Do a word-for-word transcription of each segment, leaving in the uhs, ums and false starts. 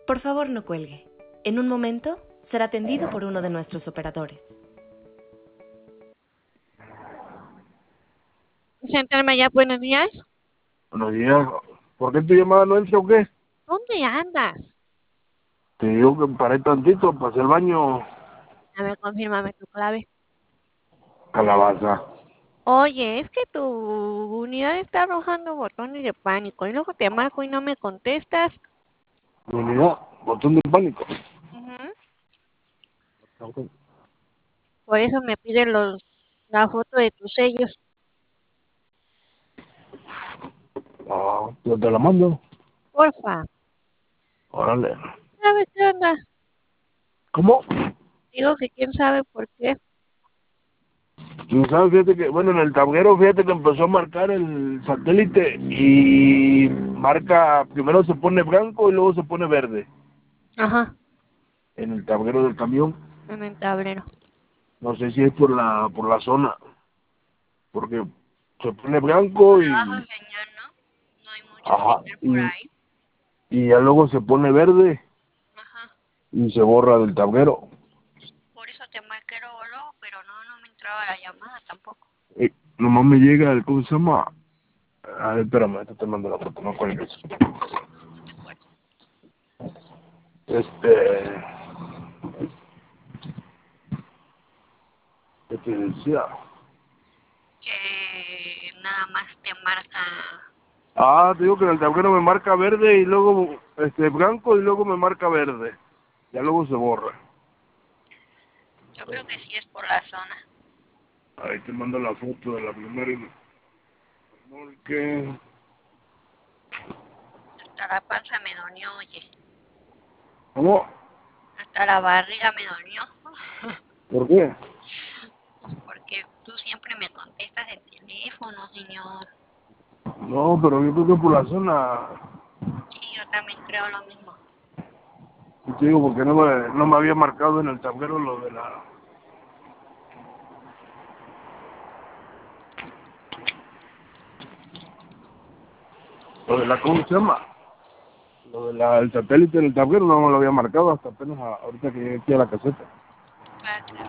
Por favor, no cuelgue. En un momento será atendido por uno de nuestros operadores. Central Maya, buenos días. Buenos días. ¿Por qué tu llamada no entra o qué? ¿Dónde andas? Te digo que paré tantito, pasé el baño. A ver, confírmame tu clave. Calabaza. Oye, es que tu unidad está arrojando botones de pánico y luego te marco y no me contestas. Unidad, botón de pánico. Ujú. Ok. Por eso me piden los, la foto de tus sellos. Ah, yo te la mando. Porfa. Órale. ¿Sabes qué onda? ¿Cómo? Digo que quién sabe por qué. Tú sabes, fíjate que, bueno, en el tablero, fíjate que empezó a marcar el satélite y marca, primero se pone blanco y luego se pone verde Ajá, en el tablero del camión. en el tablero. No sé si es por la, por la zona, porque se pone blanco Bajo y, señal, ¿no? No hay mucha ajá, señal por y, ahí. y ya luego se pone verde Ajá. y se borra del tablero. Por eso te marqué luego, luego, pero no, no me entraba la llamada tampoco. Y nomás me llega el, ¿cómo se llama? A ver, espérame, te te mando la foto, no cuelgues. No te acuerdas. Este, ¿qué te decía? Que nada más te marca. Ah, te digo que en el tablero me marca verde y luego, este, blanco y luego me marca verde. Ya luego se borra. Yo creo que sí es por la zona. Ahí te mando la foto de la primera. Porque, Hasta la panza me dolió, oye. ¿cómo? Hasta la barriga me dolió. ¿Por qué? Pues porque tú siempre me contestas el teléfono, señor. No, pero yo creo que por la zona. Sí, yo también creo lo mismo. Te digo, porque no me, no me había marcado en el tablero lo de la. Lo de la, ¿cómo se llama? Lo del satélite en el tablero no me lo había marcado hasta apenas a, ahorita que llegué aquí a la caseta. Claro, claro.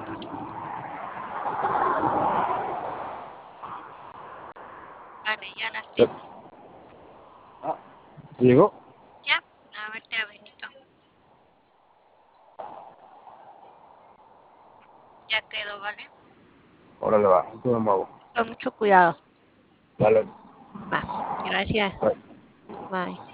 Vale, ya las Eh, tengo. Ah, ¿llegó? Ya, a verte a Benito. Ya quedó, ¿vale? Órale, va, entonces me hago. Con mucho cuidado. Dale. Va, gracias. Bye. Bye.